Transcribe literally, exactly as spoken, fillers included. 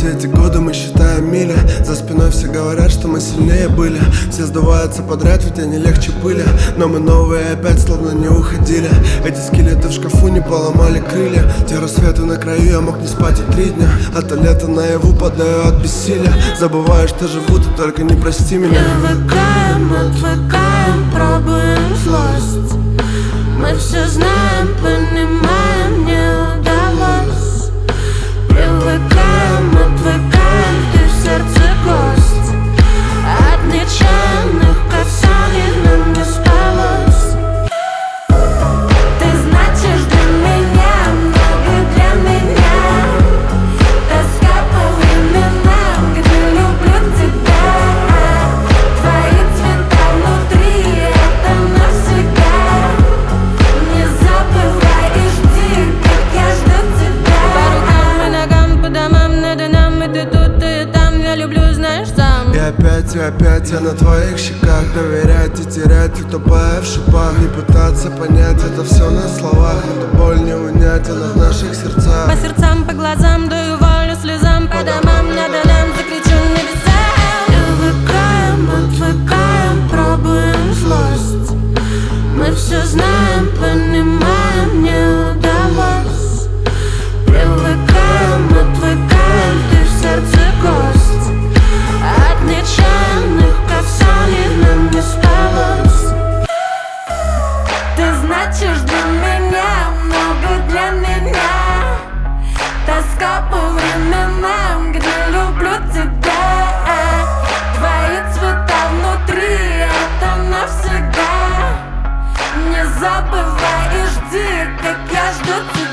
все эти годы мы считаем мили. За спиной все говорят, что мы сильнее были. Все сдуваются подряд, ведь они легче пыли. Но мы новые опять словно не уходили. Эти скелеты в шкафу не поломали крылья. Те рассветы на краю, я мог не спать и три дня. А то лето наяву падаю от бессилия. Забываю, что живу, ты только не прости меня. Привыкаем, отвыкаем, пробуем злость. Мы все знаем, понимаем, не удалось. Привыкаем, отвыкаем, ты в сердце гость. От нечаянных касаний нам не спалось. Ты значишь для меня много, для меня. Тоска по временам, где люблю тебя. Твои цвета внутри, это навсегда. Не забывай и жди, как я жду тебя. По рукам и ногам, по домам, надо нам, и ты тут, и там. Я люблю, знаешь, сам. И опять, и опять я на твоих щеках. Доверять и терять, и тупая в шипах. Не пытаться понять, это все на словах. Эту боль не унять, она в наших сердцах. По сердцам, по глазам, даю волю слезам. По домам, надо нам, закричу небесам. Привыкаем, отвыкаем, пробуем злость. Мы все знаем, понимаем, не удалось. Привыкаем, отвыкаем, ты в сердце гость. От нечаянных касаний нам не спалось. Ты значишь для меня много, для меня. Тоска по временам, где люблю тебя. Твои цвета внутри, это навсегда. Не забывай и жди, как я жду тебя.